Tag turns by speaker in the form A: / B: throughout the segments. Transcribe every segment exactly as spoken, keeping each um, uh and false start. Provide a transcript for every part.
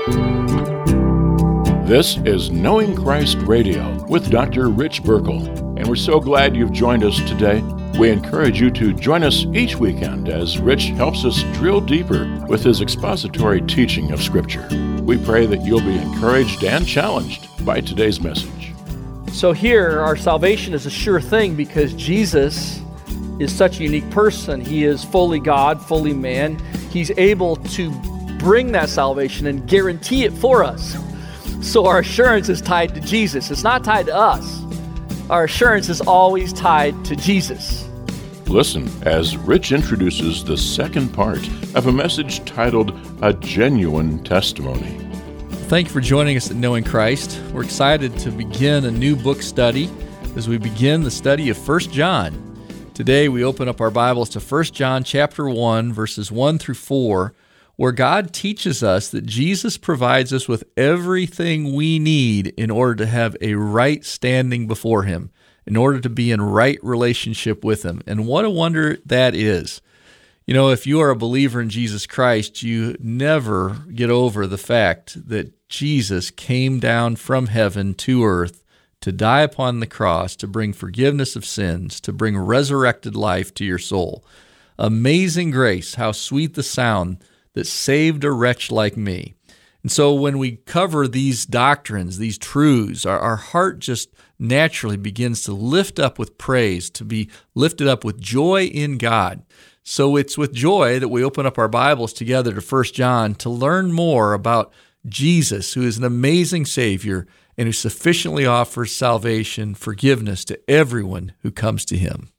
A: This is Knowing Christ Radio with Doctor Rich Burkle, and we're so glad you've joined us today. We encourage you to join us each weekend as Rich helps us drill deeper with his expository teaching of Scripture. We pray that you'll be encouraged and challenged by today's message.
B: So here, our salvation is a sure thing because Jesus is such a unique person. He is fully God, fully man. He's able to bring that salvation and guarantee it for us. So our assurance is tied to Jesus. It's not tied to us. Our assurance is always tied to Jesus.
A: Listen as Rich introduces the second part of a message titled A Genuine Testimony.
C: Thank you for joining us at Knowing Christ. We're excited to begin a new book study as we begin the study of First John. Today we open up our Bibles to First John chapter one, verses one through four, where God teaches us that Jesus provides us with everything we need in order to have a right standing before Him, in order to be in right relationship with Him. And what a wonder that is. You know, if you are a believer in Jesus Christ, you never get over the fact that Jesus came down from heaven to earth to die upon the cross, to bring forgiveness of sins, to bring resurrected life to your soul. Amazing grace, how sweet the sound that saved a wretch like me. And so when we cover these doctrines, these truths, our, our heart just naturally begins to lift up with praise, to be lifted up with joy in God. So it's with joy that we open up our Bibles together to First John to learn more about Jesus, who is an amazing Savior and who sufficiently offers salvation, forgiveness to everyone who comes to Him.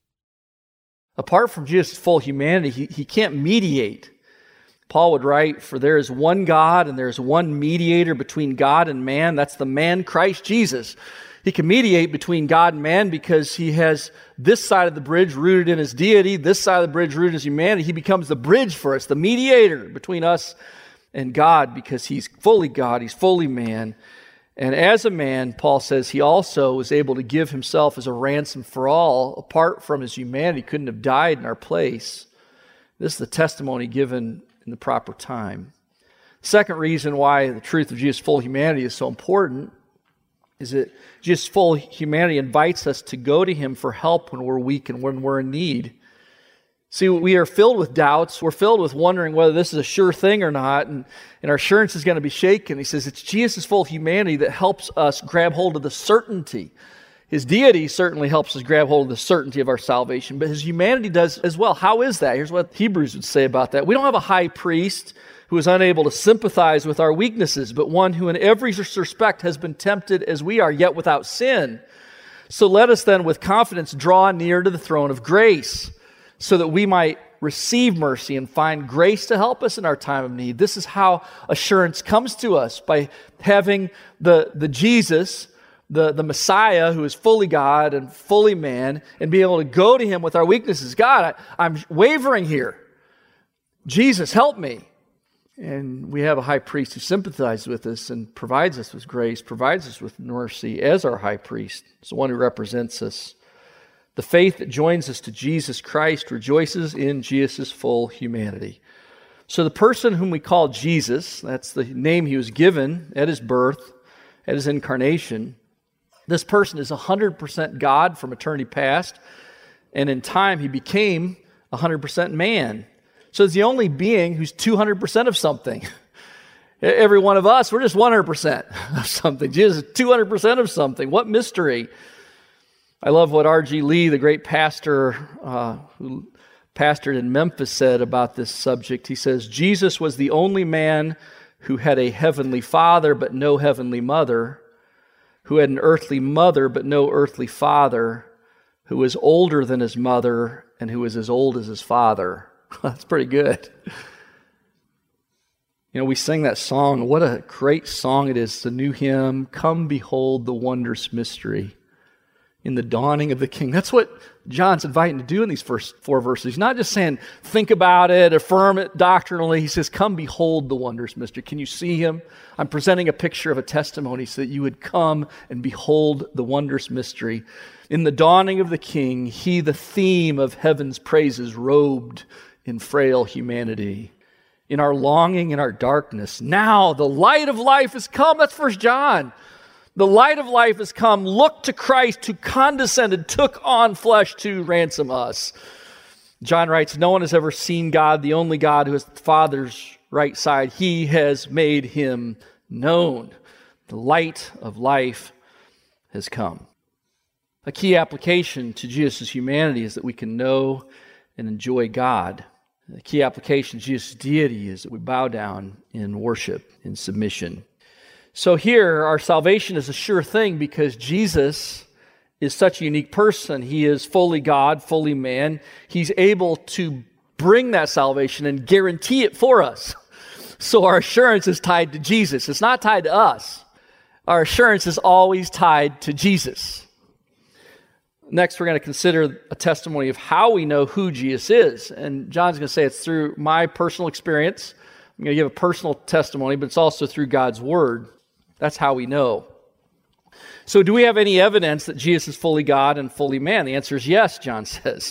B: Apart from Jesus' full humanity, he, he can't mediate. Paul would write, "For there is one God and there is one mediator between God and man. That's the man Christ Jesus." He can mediate between God and man because he has this side of the bridge rooted in his deity, this side of the bridge rooted in his humanity. He becomes the bridge for us, the mediator between us and God, because he's fully God, he's fully man. And as a man, Paul says, he also was able to give himself as a ransom for all. Apart from his humanity, he couldn't have died in our place. This is the testimony given in the proper time. Second reason why the truth of Jesus' full humanity is so important is that Jesus' full humanity invites us to go to Him for help when we're weak and when we're in need. See, we are filled with doubts. We're filled with wondering whether this is a sure thing or not, and, and our assurance is going to be shaken. He says it's Jesus' full humanity that helps us grab hold of the certainty. His deity certainly helps us grab hold of the certainty of our salvation, but His humanity does as well. How is that? Here's what Hebrews would say about that. We don't have a high priest who is unable to sympathize with our weaknesses, but one who in every respect has been tempted as we are, yet without sin. So let us then with confidence draw near to the throne of grace, so that we might receive mercy and find grace to help us in our time of need. This is how assurance comes to us, by having the, the Jesus, the, the Messiah, who is fully God and fully man, and be able to go to Him with our weaknesses. God, I, I'm wavering here. Jesus, help me. And we have a high priest who sympathizes with us and provides us with grace, provides us with mercy as our high priest. It's the one who represents us. The faith that joins us to Jesus Christ rejoices in Jesus' full humanity. So the person whom we call Jesus, that's the name He was given at His birth, at His incarnation, this person is one hundred percent God from eternity past, and in time He became one hundred percent man. So it's the only being who's two hundred percent of something. Every one of us, we're just one hundred percent of something. Jesus is two hundred percent of something. What mystery. I love what R G Lee, the great pastor uh, who pastored in Memphis, said about this subject. He says, Jesus was the only man who had a heavenly father but no heavenly mother, who had an earthly mother but no earthly father, who was older than his mother and who was as old as his father. That's pretty good. You know, we sing that song. What a great song it is, the new hymn, "Come Behold the Wondrous Mystery in the Dawning of the King." That's what John's inviting to do in these first four verses. He's not just saying, think about it, affirm it doctrinally. He says, come behold the wondrous mystery. Can you see Him? I'm presenting a picture of a testimony so that you would come and behold the wondrous mystery. In the dawning of the King, He, the theme of heaven's praises, robed in frail humanity. in our longing, in our darkness. Now the light of life has come. That's First John. The light of life has come. Look to Christ who condescended, took on flesh to ransom us. John writes, no one has ever seen God, the only God who is the Father's right side. He has made him known. The light of life has come. A key application to Jesus' humanity is that we can know and enjoy God. The key application to Jesus' deity is that we bow down in worship, in submission. So here, our salvation is a sure thing because Jesus is such a unique person. He is fully God, fully man. He's able to bring that salvation and guarantee it for us. So our assurance is tied to Jesus. It's not tied to us. Our assurance is always tied to Jesus. Next, we're going to consider a testimony of how we know who Jesus is. And John's going to say it's through my personal experience. I'm going to give a personal testimony, but it's also through God's Word. That's how we know. So do we have any evidence that Jesus is fully God and fully man? The answer is yes, John says.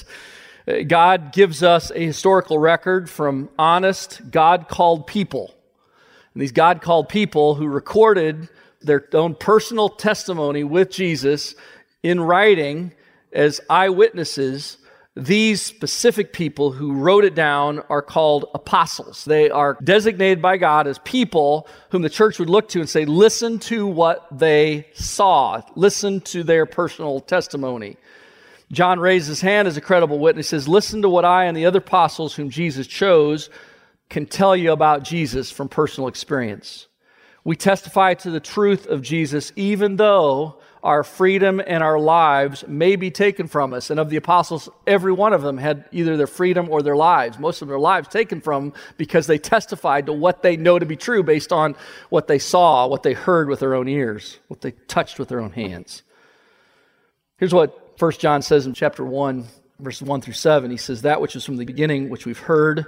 B: God gives us a historical record from honest, God-called people. And these God-called people who recorded their own personal testimony with Jesus in writing as eyewitnesses, these specific people who wrote it down are called apostles. They are designated by God as people whom the church would look to and say, listen to what they saw. Listen to their personal testimony. John raised his hand as a credible witness. He says, listen to what I and the other apostles whom Jesus chose can tell you about Jesus from personal experience. We testify to the truth of Jesus even though our freedom and our lives may be taken from us. And of the apostles, every one of them had either their freedom or their lives, most of their lives taken from them because they testified to what they know to be true based on what they saw, what they heard with their own ears, what they touched with their own hands. Here's what First John says in chapter one, verses one through seven. He says, that which is from the beginning, which we've heard,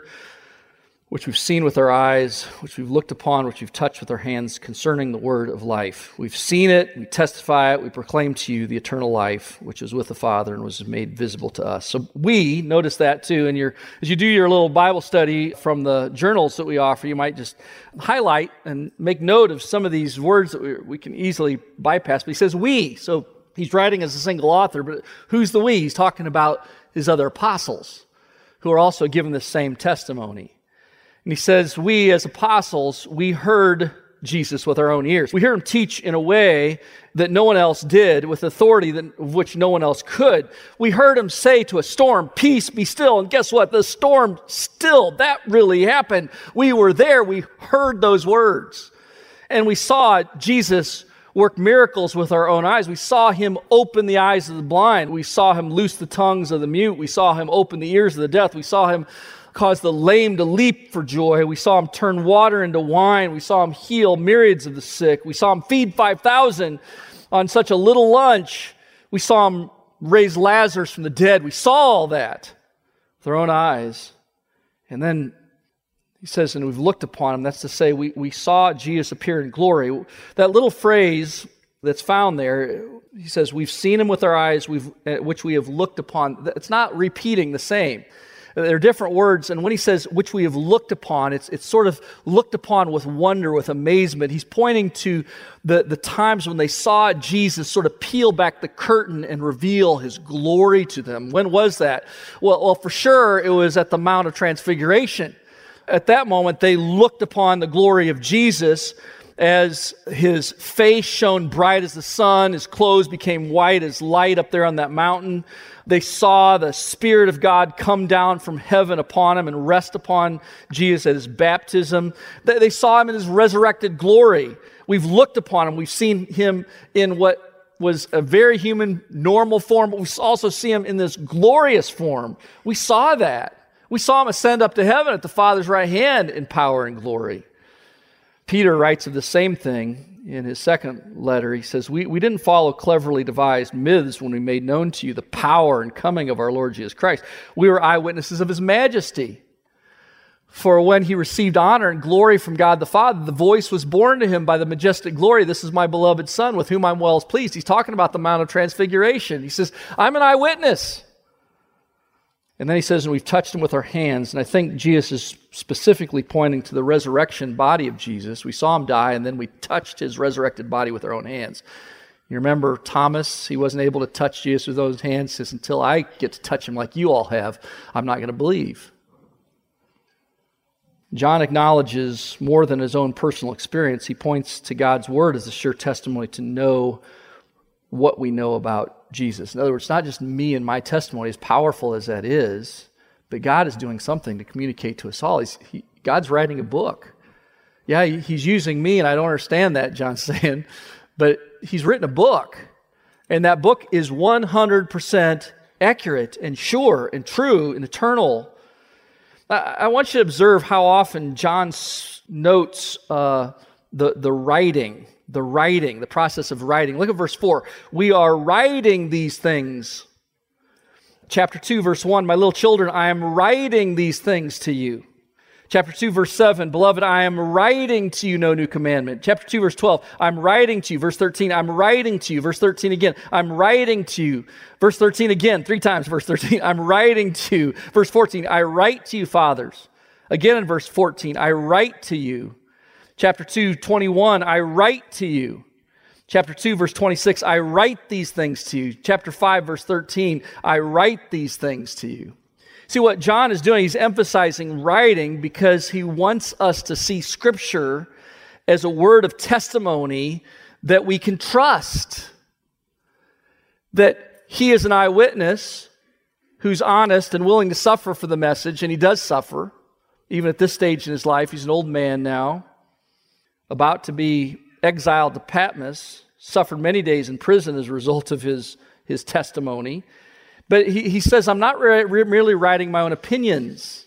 B: which we've seen with our eyes, which we've looked upon, which we've touched with our hands concerning the word of life. We've seen it, we testify it, we proclaim to you the eternal life, which is with the Father and was made visible to us. So we, notice that too, and your, as you do your little Bible study from the journals that we offer, you might just highlight and make note of some of these words that we, we can easily bypass. But he says we, so he's writing as a single author, but who's the we? He's talking about his other apostles who are also given the same testimony. And he says, we as apostles, we heard Jesus with our own ears. We heard him teach in a way that no one else did, with authority that, of which no one else could. We heard him say to a storm, peace, be still. And guess what? The storm stilled. That really happened. We were there. We heard those words. And we saw Jesus work miracles with our own eyes. We saw him open the eyes of the blind. We saw him loose the tongues of the mute. We saw him open the ears of the deaf. We saw him cause the lame to leap for joy. We saw him turn water into wine. We saw him heal myriads of the sick. We saw him feed five thousand on such a little lunch. We saw him raise Lazarus from the dead. We saw all that with our own eyes. And then he says, and we've looked upon him. That's to say, we, we saw Jesus appear in glory. That little phrase that's found there, he says, we've seen him with our eyes, we've, which we have looked upon. It's not repeating the same. They're different words, and when he says, which we have looked upon, it's it's sort of looked upon with wonder, with amazement. He's pointing to the, the times when they saw Jesus sort of peel back the curtain and reveal his glory to them. When was that? Well, well, for sure, it was at the Mount of Transfiguration. At that moment, they looked upon the glory of Jesus as his face shone bright as the sun, his clothes became white as light up there on that mountain. They saw the Spirit of God come down from heaven upon him and rest upon Jesus at his baptism. They saw him in his resurrected glory. We've looked upon him. We've seen him in what was a very human, normal form, but we also see him in this glorious form. We saw that. We saw him ascend up to heaven at the Father's right hand in power and glory. Peter writes of the same thing in his second letter. He says, we, we didn't follow cleverly devised myths when we made known to you the power and coming of our Lord Jesus Christ. We were eyewitnesses of his majesty. For when he received honor and glory from God the Father, the voice was borne to him by the majestic glory, this is my beloved Son, with whom I'm well pleased. He's talking about the Mount of Transfiguration. He says, I'm an eyewitness. And then he says, and we've touched him with our hands. And I think Jesus is specifically pointing to the resurrection body of Jesus. We saw him die, and then we touched his resurrected body with our own hands. You remember Thomas? He wasn't able to touch Jesus with those hands. He says, until I get to touch him like you all have, I'm not going to believe. John acknowledges more than his own personal experience. He points to God's word as a sure testimony to know what we know about Jesus. In other words, it's not just me and my testimony, as powerful as that is, but God is doing something to communicate to us all. He's, he, God's writing a book. Yeah, he, he's using me, and I don't understand that, John's saying, but he's written a book, and that book is one hundred percent accurate and sure and true and eternal. I, I want you to observe how often John notes uh, the, the writing The writing, the process of writing. Look at verse four. We are writing these things. Chapter two, verse one, my little children, I am writing these things to you. Chapter two, verse seven, beloved, I am writing to you no new commandment. Chapter two, verse twelve, I'm writing to you. Verse thirteen, I'm writing to you. Verse thirteen again, I'm writing to you. Verse thirteen again, three times, verse thirteen, I'm writing to you. Verse fourteen, I write to you, fathers. Again in verse fourteen, I write to you. Chapter two, twenty-one, I write to you. Chapter two, verse twenty-six, I write these things to you. Chapter five, verse thirteen, I write these things to you. See, what John is doing, he's emphasizing writing because he wants us to see Scripture as a word of testimony that we can trust. That he is an eyewitness who's honest and willing to suffer for the message, and he does suffer, even at this stage in his life. He's an old man now, about to be exiled to Patmos, suffered many days in prison as a result of his, his testimony. But he, he says, I'm not re- re- merely writing my own opinions.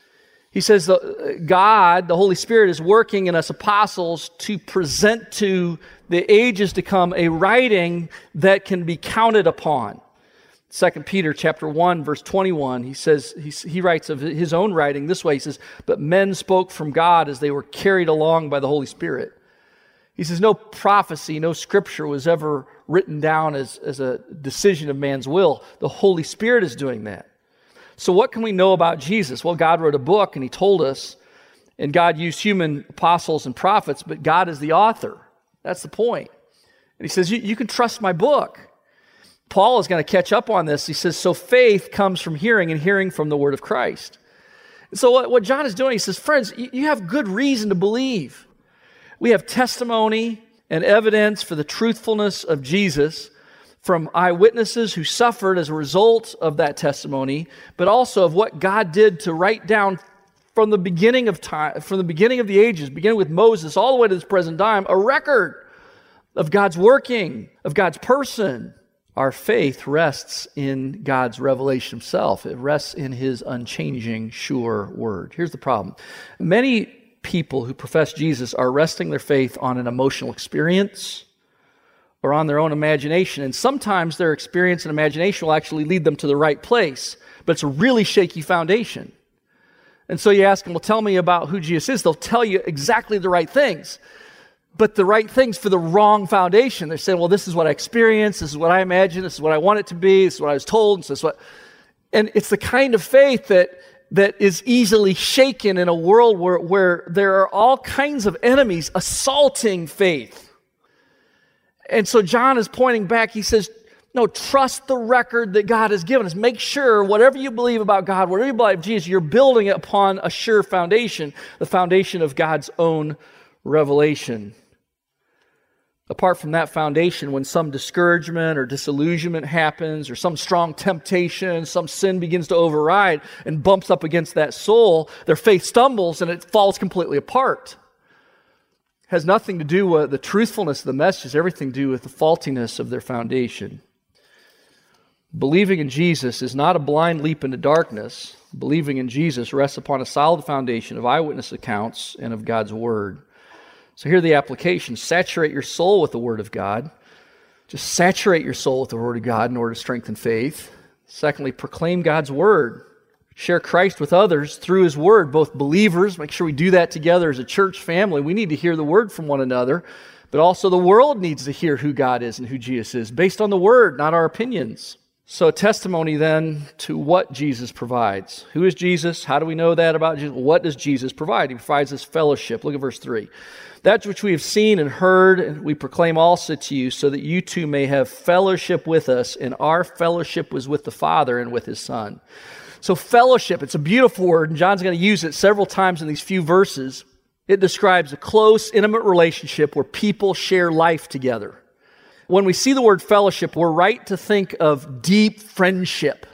B: He says, the, God, the Holy Spirit, is working in us apostles to present to the ages to come a writing that can be counted upon. Second Peter chapter one, verse twenty-one, he says, he, he writes of his own writing this way. He says, but men spoke from God as they were carried along by the Holy Spirit. He says, no prophecy, no scripture was ever written down as, as a decision of man's will. The Holy Spirit is doing that. So what can we know about Jesus? Well, God wrote a book and he told us, and God used human apostles and prophets, but God is the author. That's the point. And he says, you, you can trust my book. Paul is going to catch up on this. He says, so faith comes from hearing, and hearing from the word of Christ. And so what, what John is doing, he says, friends, you, you have good reason to believe. We have testimony and evidence for the truthfulness of Jesus from eyewitnesses who suffered as a result of that testimony, but also of what God did to write down from the beginning of time, from the beginning of the ages, beginning with Moses all the way to this present time, a record of God's working, of God's person. Our faith rests in God's revelation himself. It rests in his unchanging, sure word. Here's the problem. Many people who profess Jesus are resting their faith on an emotional experience or on their own imagination. And sometimes their experience and imagination will actually lead them to the right place, but it's a really shaky foundation. And so you ask them, well, tell me about who Jesus is. They'll tell you exactly the right things, but the right things for the wrong foundation. They're saying, well, this is what I experienced, this is what I imagine, this is what I want it to be, this is what I was told, and this is what... And it's the kind of faith that that is easily shaken in a world where, where there are all kinds of enemies assaulting faith. And so John is pointing back. He says, no, trust the record that God has given us. Make sure whatever you believe about God, whatever you believe about Jesus, you're building it upon a sure foundation, the foundation of God's own revelation. Apart from that foundation, when some discouragement or disillusionment happens, or some strong temptation, some sin begins to override and bumps up against that soul, their faith stumbles and it falls completely apart. It has nothing to do with the truthfulness of the message, it's everything to do with the faultiness of their foundation. Believing in Jesus is not a blind leap into darkness. Believing in Jesus rests upon a solid foundation of eyewitness accounts and of God's Word. So here are the applications. Saturate your soul with the Word of God. Just saturate your soul with the Word of God in order to strengthen faith. Secondly, proclaim God's Word. Share Christ with others through His Word, both believers. Make sure we do that together as a church family. We need to hear the Word from one another, but also the world needs to hear who God is and who Jesus is, based on the Word, not our opinions. So testimony then to what Jesus provides. Who is Jesus? How do we know that about Jesus? What does Jesus provide? He provides us fellowship. Look at verse three. That which we have seen and heard, and we proclaim also to you, so that you too may have fellowship with us, and our fellowship was with the Father and with His Son. So fellowship, it's a beautiful word, and John's going to use it several times in these few verses. It describes a close, intimate relationship where people share life together. When we see the word fellowship, we're right to think of deep friendship.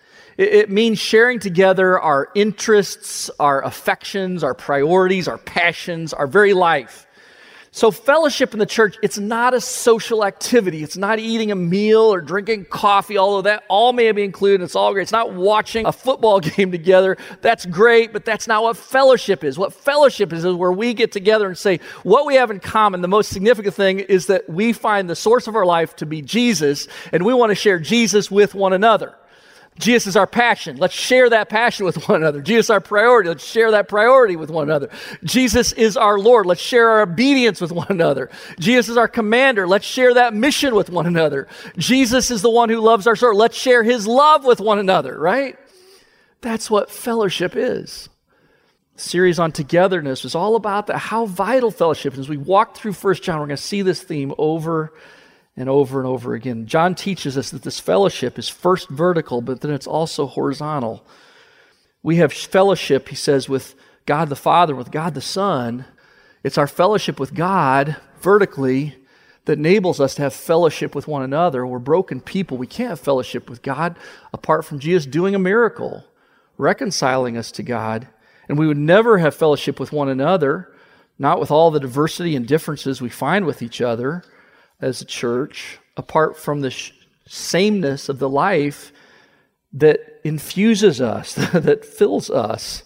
B: It means sharing together our interests, our affections, our priorities, our passions, our very life. So fellowship in the church, it's not a social activity. It's not eating a meal or drinking coffee, although that all may be included. It's all great. It's not watching a football game together. That's great, but that's not what fellowship is. What fellowship is is where we get together and say what we have in common. The most significant thing is that we find the source of our life to be Jesus, and we want to share Jesus with one another. Jesus is our passion. Let's share that passion with one another. Jesus is our priority. Let's share that priority with one another. Jesus is our Lord. Let's share our obedience with one another. Jesus is our commander. Let's share that mission with one another. Jesus is the one who loves our soul. Let's share His love with one another, right? That's what fellowship is. The series on togetherness is all about that, how vital fellowship is. As we walk through First John, we're going to see this theme over and over and over again. John teaches us that this fellowship is first vertical, but then it's also horizontal. We have fellowship, he says, with God the Father, with God the Son. It's our fellowship with God vertically that enables us to have fellowship with one another. We're broken people. We can't have fellowship with God apart from Jesus doing a miracle, reconciling us to God. And we would never have fellowship with one another, not with all the diversity and differences we find with each other as a church, apart from the sh- sameness of the life that infuses us, that fills us.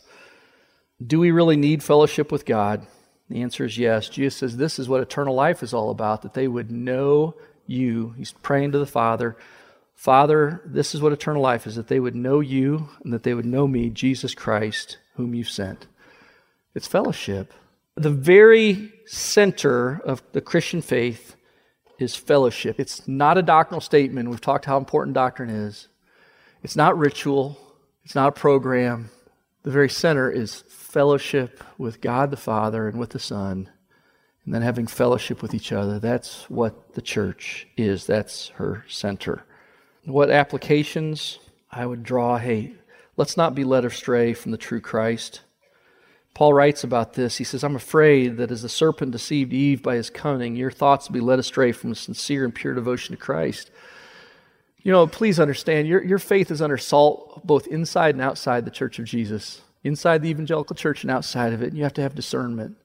B: Do we really need fellowship with God? The answer is yes. Jesus says this is what eternal life is all about, that they would know you. He's praying to the Father. Father, this is what eternal life is, that they would know you and that they would know me, Jesus Christ, whom you've sent. It's fellowship. The very center of the Christian faith is fellowship. It's not a doctrinal statement. We've talked how important doctrine is. It's not ritual. It's not a program. The very center is fellowship with God the Father and with the Son, and then having fellowship with each other. That's what the church is. That's her center. What applications I would draw? Hey, let's not be led astray from the true Christ. Paul writes about this. He says, I'm afraid that as the serpent deceived Eve by his cunning, your thoughts will be led astray from a sincere and pure devotion to Christ. You know, please understand, your, your faith is under assault both inside and outside the church of Jesus, inside the evangelical church and outside of it, and you have to have discernment.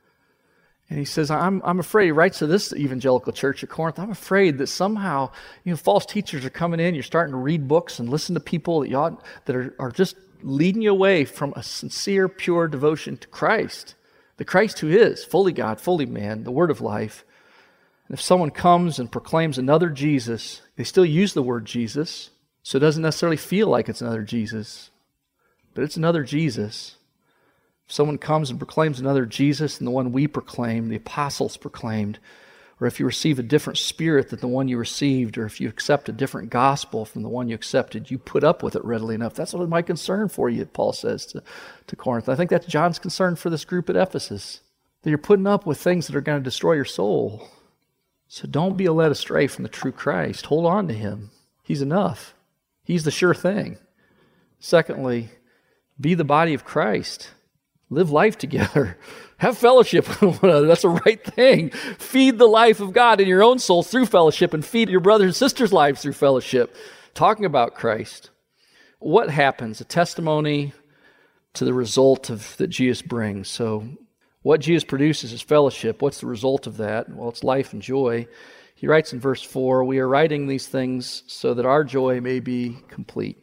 B: And he says, I'm, I'm afraid, he writes to this evangelical church at Corinth, I'm afraid that somehow, you know, false teachers are coming in, you're starting to read books and listen to people that, you ought, that are, are just leading you away from a sincere, pure devotion to Christ, the Christ who is fully God, fully man, the Word of life. And if someone comes and proclaims another Jesus, they still use the word Jesus, so it doesn't necessarily feel like it's another Jesus, but it's another Jesus. If someone comes and proclaims another Jesus than the one we proclaimed, the apostles proclaimed, or if you receive a different spirit than the one you received, or if you accept a different gospel from the one you accepted, you put up with it readily enough. That's what my concern for you, Paul says to, to Corinth. I think that's John's concern for this group at Ephesus, that you're putting up with things that are going to destroy your soul. So don't be led astray from the true Christ. Hold on to Him. He's enough. He's the sure thing. Secondly, be the body of Christ. Live life together. Have fellowship with one another. That's the right thing. Feed the life of God in your own soul through fellowship, and feed your brothers and sisters' lives through fellowship. Talking about Christ. What happens? A testimony to the result of that Jesus brings. So what Jesus produces is fellowship. What's the result of that? Well, it's life and joy. He writes in verse four, we are writing these things so that our joy may be complete.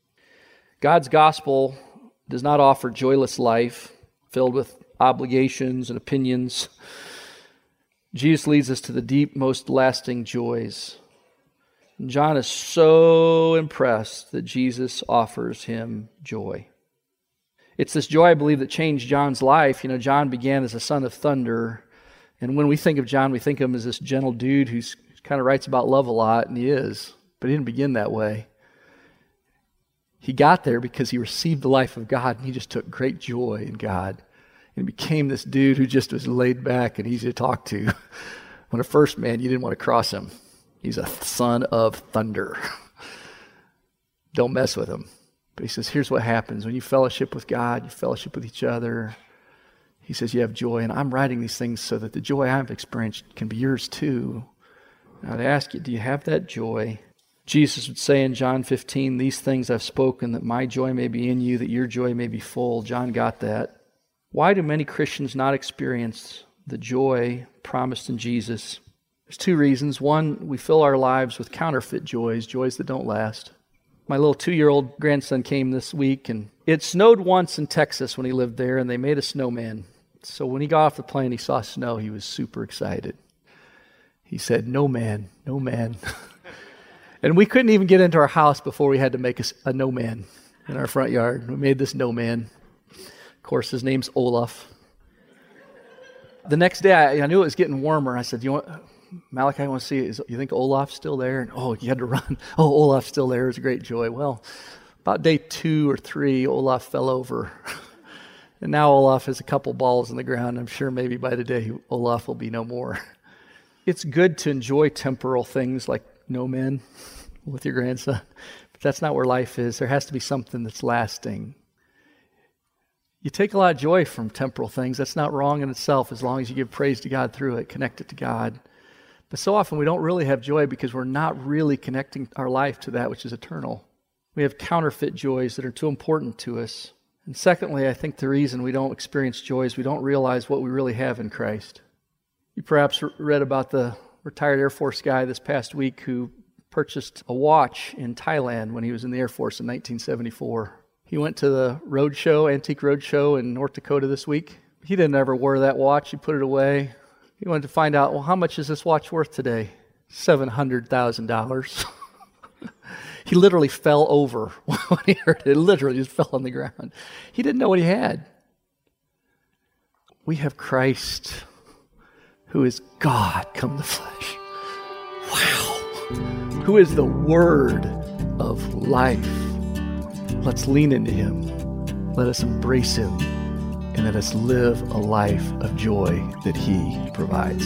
B: God's gospel does not offer joyless life filled with obligations and opinions. Jesus leads us to the deep, most lasting joys. And John is so impressed that Jesus offers him joy. It's this joy, I believe, that changed John's life. You know, John began as a son of thunder. And when we think of John, we think of him as this gentle dude who kind of writes about love a lot, and he is. But he didn't begin that way. He got there because he received the life of God, and he just took great joy in God. And became this dude who just was laid back and easy to talk to. When at first, man, you didn't want to cross him. He's a son of thunder. Don't mess with him. But he says, here's what happens. When you fellowship with God, you fellowship with each other. He says you have joy. And I'm writing these things so that the joy I've experienced can be yours too. Now to ask you, do you have that joy? Jesus would say in John fifteen, these things I've spoken, that my joy may be in you, that your joy may be full. John got that. Why do many Christians not experience the joy promised in Jesus? There's two reasons. One, we fill our lives with counterfeit joys, joys that don't last. My little two-year-old grandson came this week, and it snowed once in Texas when he lived there, and they made a snowman. So when he got off the plane, he saw snow. He was super excited. He said, no man, no man. And we couldn't even get into our house before we had to make a, a no man in our front yard. We made this no man. Of course, his name's Olaf. The next day, I, I knew it was getting warmer. I said, "You want Malachi? I want to see. Is, you think Olaf's still there?" And, oh, you had to run. Oh, Olaf's still there. It was a great joy. Well, about day two or three, Olaf fell over, and now Olaf has a couple balls in the ground. I'm sure maybe by the day Olaf will be no more. It's good to enjoy temporal things like no men with your grandson, but that's not where life is. There has to be something that's lasting. You take a lot of joy from temporal things. That's not wrong in itself as long as you give praise to God through it, connect it to God. But so often we don't really have joy because we're not really connecting our life to that which is eternal. We have counterfeit joys that are too important to us. And secondly, I think the reason we don't experience joy is we don't realize what we really have in Christ. You perhaps read about the retired Air Force guy this past week who purchased a watch in Thailand when he was in the Air Force in nineteen seventy-four. He went to the road show, Antique Road Show in North Dakota this week. He didn't ever wear that watch. He put it away. He wanted to find out, well, how much is this watch worth today? seven hundred thousand dollars. He literally fell over when he heard it. It literally just fell on the ground. He didn't know what he had. We have Christ, who is God come to flesh. Wow. Who is the Word of life. Let's lean into Him. Let us embrace Him. And let us live a life of joy that He provides.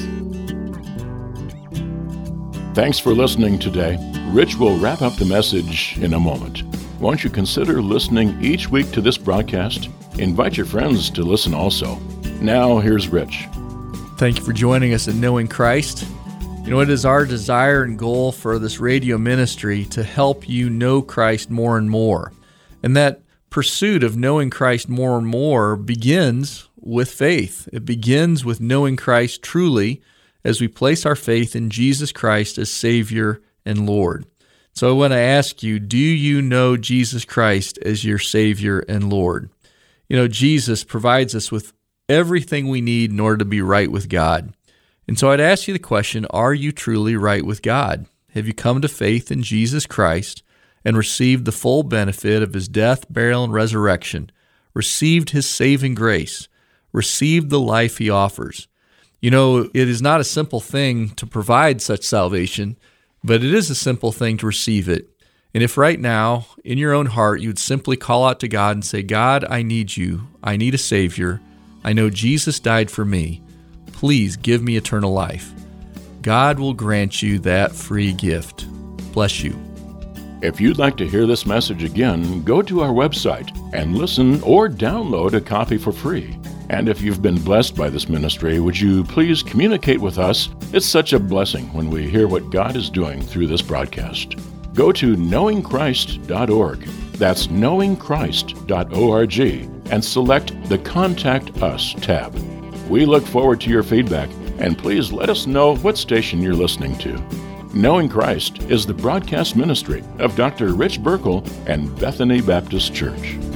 A: Thanks for listening today. Rich will wrap up the message in a moment. Won't you consider listening each week to this broadcast? Invite your friends to listen also. Now, here's Rich.
C: Thank you for joining us in Knowing Christ. You know, it is our desire and goal for this radio ministry to help you know Christ more and more. And that pursuit of knowing Christ more and more begins with faith. It begins with knowing Christ truly as we place our faith in Jesus Christ as Savior and Lord. So I want to ask you, do you know Jesus Christ as your Savior and Lord? You know, Jesus provides us with everything we need in order to be right with God. And so I'd ask you the question, are you truly right with God? Have you come to faith in Jesus Christ and received the full benefit of His death, burial, and resurrection, received His saving grace, received the life He offers? You know, it is not a simple thing to provide such salvation, but it is a simple thing to receive it. And if right now, in your own heart, you would simply call out to God and say, God, I need you. I need a Savior. I know Jesus died for me. Please give me eternal life. God will grant you that free gift. Bless you.
A: If you'd like to hear this message again, go to our website and listen or download a copy for free. And if you've been blessed by this ministry, would you please communicate with us? It's such a blessing when we hear what God is doing through this broadcast. Go to knowing christ dot org. That's knowing christ dot org and select the Contact Us tab. We look forward to your feedback, and please let us know what station you're listening to. Knowing Christ is the broadcast ministry of Doctor Rich Burkle and Bethany Baptist Church.